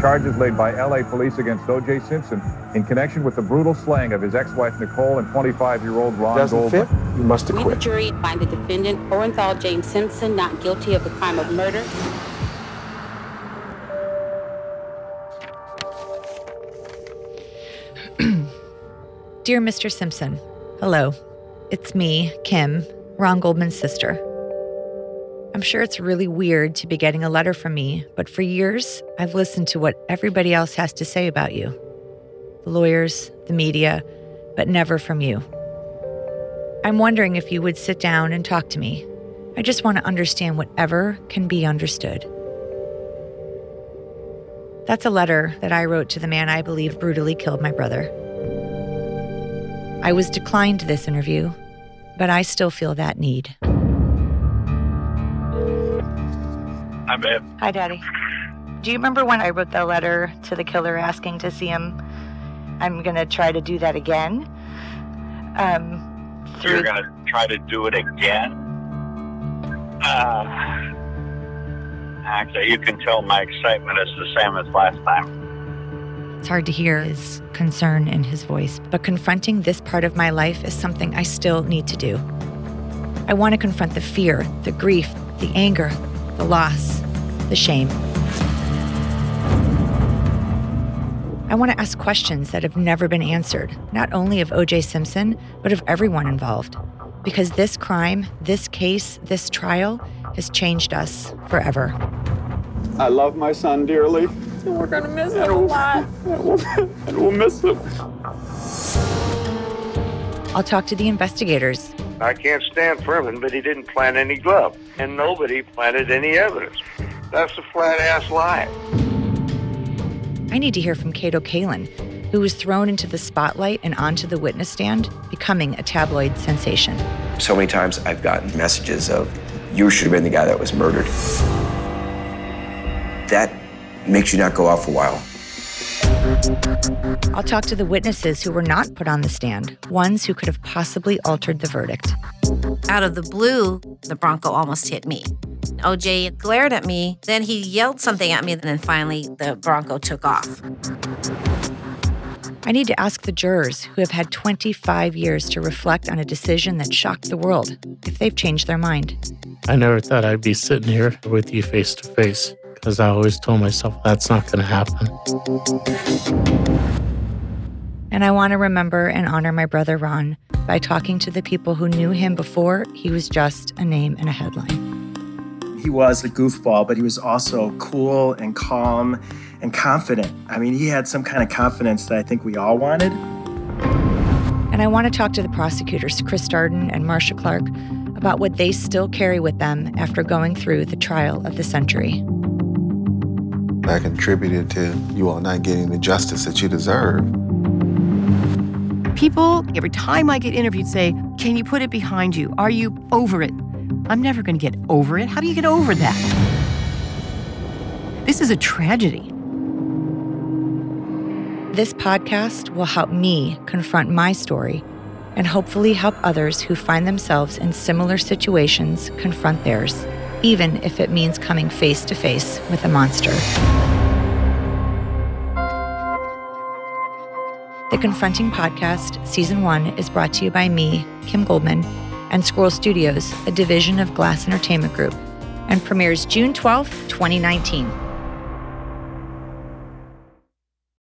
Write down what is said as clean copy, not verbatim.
charges laid by L.A. police against O.J. Simpson in connection with the brutal slaying of his ex-wife Nicole and 25-year-old Ron Goldman. Doesn't fit? You must acquit. We, the jury, find the defendant, Orenthal James Simpson, not guilty of the crime of murder. Dear Mr. Simpson, hello. It's me, Kim, Ron Goldman's sister. I'm sure it's really weird to be getting a letter from me, but for years, I've listened to what everybody else has to say about you. The lawyers, the media, but never from you. I'm wondering if you would sit down and talk to me. I just want to understand whatever can be understood. That's a letter that I wrote to the man I believe brutally killed my brother. I was declined this interview, but I still feel that need. Hi, babe. Hi, Daddy. Do you remember when I wrote the letter to the killer asking to see him? I'm going to try to do that again. You're going to try to do it again? Actually, you can tell my excitement is the same as last time. It's hard to hear his concern in his voice, but confronting this part of my life is something I still need to do. I want to confront the fear, the grief, the anger, the loss, the shame. I want to ask questions that have never been answered, not only of O.J. Simpson, but of everyone involved. Because this crime, this case, this trial has changed us forever. I love my son dearly. And we're gonna miss him a lot. And we'll miss him. I'll talk to the investigators. I can't stand Furman, but he didn't plant any glove. And nobody planted any evidence. That's a flat-ass lie. I need to hear from Kato Kalin, who was thrown into the spotlight and onto the witness stand, becoming a tabloid sensation. So many times I've gotten messages of, you should have been the guy that was murdered. That makes you not go out for a while. I'll talk to the witnesses who were not put on the stand, ones who could have possibly altered the verdict. Out of the blue, the Bronco almost hit me. O.J. glared at me, then he yelled something at me, and then finally the Bronco took off. I need to ask the jurors who have had 25 years to reflect on a decision that shocked the world, if they've changed their mind. I never thought I'd be sitting here with you face to face, because I always told myself that's not going to happen. And I want to remember and honor my brother Ron by talking to the people who knew him before he was just a name and a headline. He was a goofball, but he was also cool and calm and confident. I mean, he had some kind of confidence that I think we all wanted. And I want to talk to the prosecutors, Chris Darden and Marcia Clark, about what they still carry with them after going through the trial of the century. I contributed to you all not getting the justice that you deserve. People, every time I get interviewed, say, can you put it behind you? Are you over it? I'm never going to get over it. How do you get over that? This is a tragedy. This podcast will help me confront my story and hopefully help others who find themselves in similar situations confront theirs, even if it means coming face to face with a monster. The Confronting Podcast, Season 1, is brought to you by me, Kim Goldman, and Squirrel Studios, a division of Glass Entertainment Group, and premieres June 12th, 2019.